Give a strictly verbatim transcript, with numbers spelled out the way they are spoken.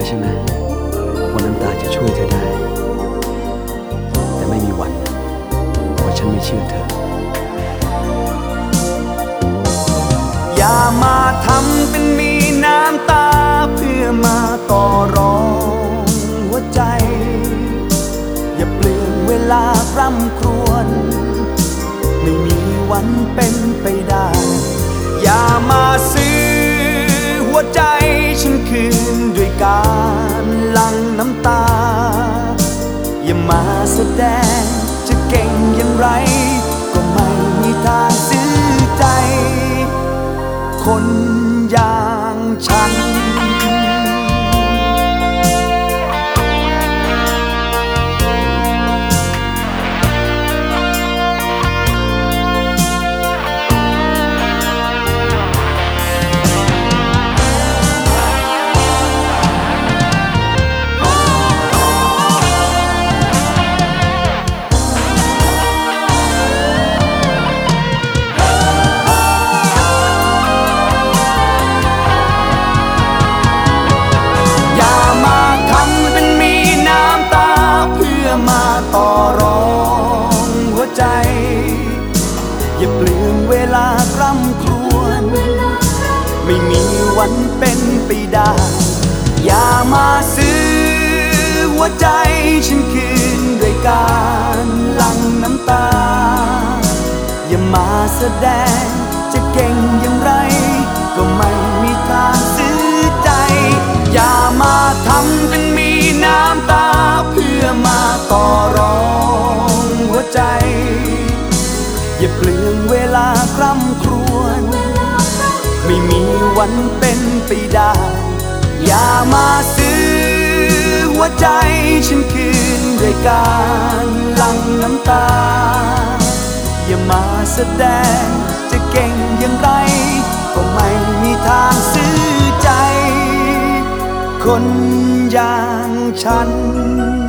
ใช่ไหมว่าน้ำตาจะช่วยเธอได้แต่ไม่มีวันว่าฉันไม่เชื่อเธออย่ามาทำเป็นมีน้ำตาเพื่อมาต่อรองหัวใจอย่าเปลืองเวลาร่ำครวญไม่มีวันเป็นไปได้อย่ามาซื้อหัวใจฉันคืนด้วยการหลั่งน้ำตาอย่ามาแสดงจะเก่งอย่างไรก็ไม่มีทางซื้อใจคนอย่างฉันต่อรองหัวใจอย่าเปลืองเวลากร่ำครวญไม่มีวันเป็นไปได้อย่ามาซื้อหัวใจฉันคืนด้วยการหลั่งน้ำตาอย่ามาแสดงจะเก่งอย่างไรก็ไม่มีทางซื้อใจอย่ามาทำเป็นมีน้ำตาเพื่อมาต่อรองหัวใจอย่าเปลืองเวลากร่ำครวญไม่มีวันเป็นไปได้อย่ามาซื้อหัวใจฉันคืนด้วยการหลั่งน้ำตาอย่ามาแสดงจะเก่งอย่างไรก็ไม่มีทางซื้อใจคนอย่างฉัน